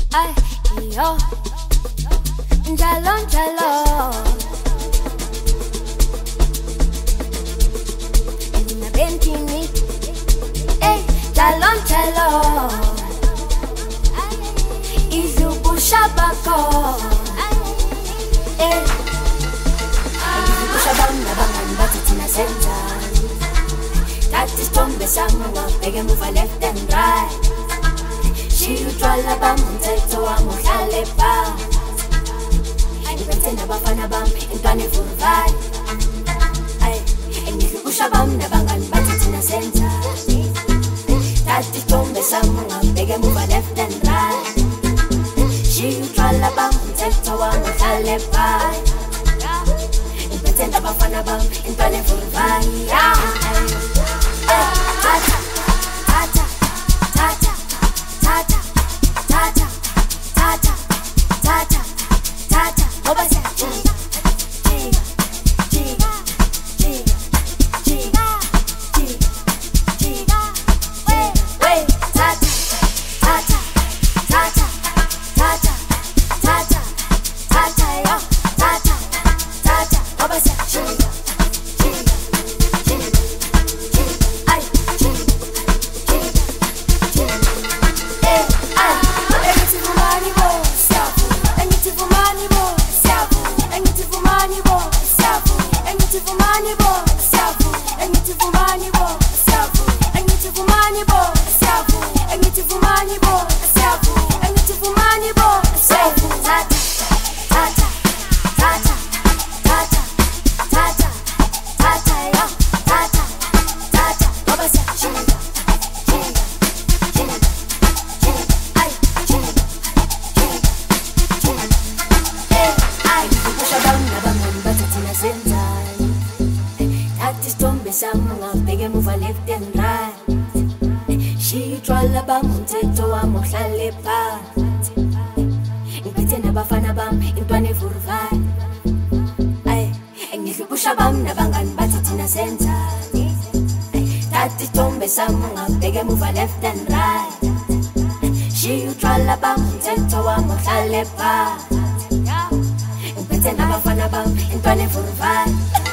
Ay, yo, njalo njalo. Nina bentini, njalo njalo. Izubusha bako, izubusha banga banga bathi thina senzani. Thathi isithombe sami ungabheke emuva left and right. Utshwala bami umthetho wami uhlale phansi. Ngibethe nabafana bami intwana evuruvali. Ngihlukusha bami nabangani bathi thina senzani. Thathi isithombe sami ungabheke emuva left and right. Utshwala bami umthetho wami uhlale phansi. Ngibethe nabafana bami intwana evuruvali. Left and right. She utshwala bami umthetho wami uhlale phansi. Ngiphethe nabafana bami intwana evuruvali.